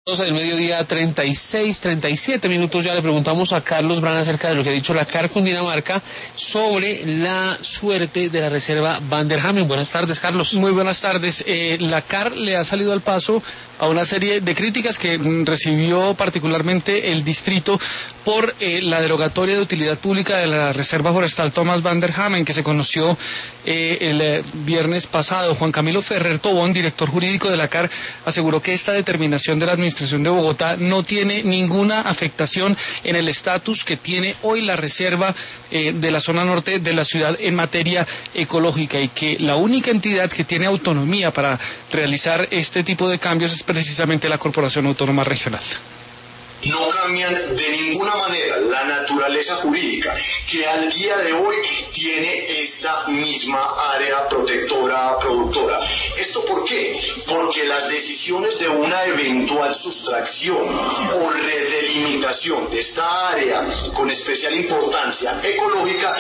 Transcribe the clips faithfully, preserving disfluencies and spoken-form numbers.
Del mediodía, treinta y seis, treinta y siete minutos. Ya le preguntamos a Carlos Brana acerca de lo que ha dicho la C A R Cundinamarca sobre la suerte de la reserva Van der Hamen. Buenas tardes, Carlos. Muy buenas tardes. Eh, la C A R le ha salido al paso a una serie de críticas que recibió particularmente el distrito por eh, la derogatoria de utilidad pública de la reserva forestal Thomas Van der Hamen, que se conoció eh, el eh, viernes pasado. Juan Camilo Ferrer Tobón, director jurídico de la C A R, aseguró que esta determinación de la administración de Bogotá no tiene ninguna afectación en el estatus que tiene hoy la reserva eh, de la zona norte de la ciudad en materia ecológica, y que la única entidad que tiene autonomía para realizar este tipo de cambios es precisamente la Corporación Autónoma Regional. No cambian de ninguna manera la naturaleza jurídica que al día de hoy tiene esta misma área protectora productora. ¿Esto por qué? Porque las decisiones de una eventual sustracción o redelimitación de esta área con especial importancia ecológica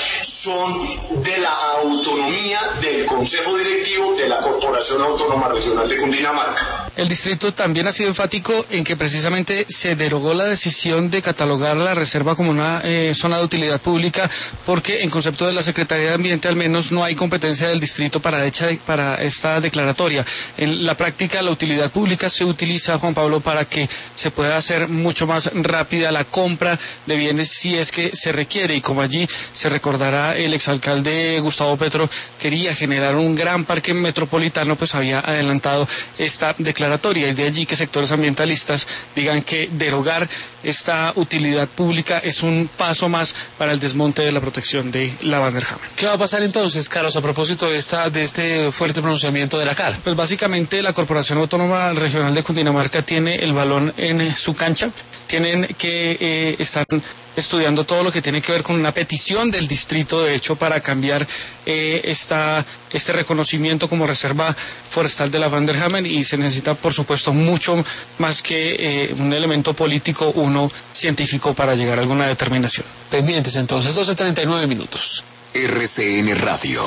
son de la autonomía del Consejo Directivo de la Corporación Autónoma Regional de Cundinamarca. El distrito también ha sido enfático en que precisamente se derogó la decisión de catalogar la reserva como una eh, zona de utilidad pública, porque en concepto de la Secretaría de Ambiente al menos no hay competencia del distrito para, hecha, para esta declaratoria. En la práctica la utilidad pública se utiliza, Juan Pablo, para que se pueda hacer mucho más rápida la compra de bienes si es que se requiere, y como allí se recordará el exalcalde Gustavo Petro quería generar un gran parque metropolitano, pues había adelantado esta declaratoria, y de allí que sectores ambientalistas digan que derogar esta utilidad pública es un paso más para el desmonte de la protección de la Van der Hamen. ¿Qué va a pasar entonces, Carlos, a propósito de esta de este fuerte pronunciamiento de la C A R? Pues básicamente la Corporación Autónoma Regional de Cundinamarca tiene el balón en su cancha. Tienen que eh, estar estudiando todo lo que tiene que ver con una petición del distrito, de hecho, para cambiar eh, esta, este reconocimiento como reserva forestal de la Van der Hamen, y se necesita, por supuesto, mucho más que eh, un elemento político, uno científico, para llegar a alguna determinación. Pendientes entonces, doce treinta y nueve minutos. R C N Radio.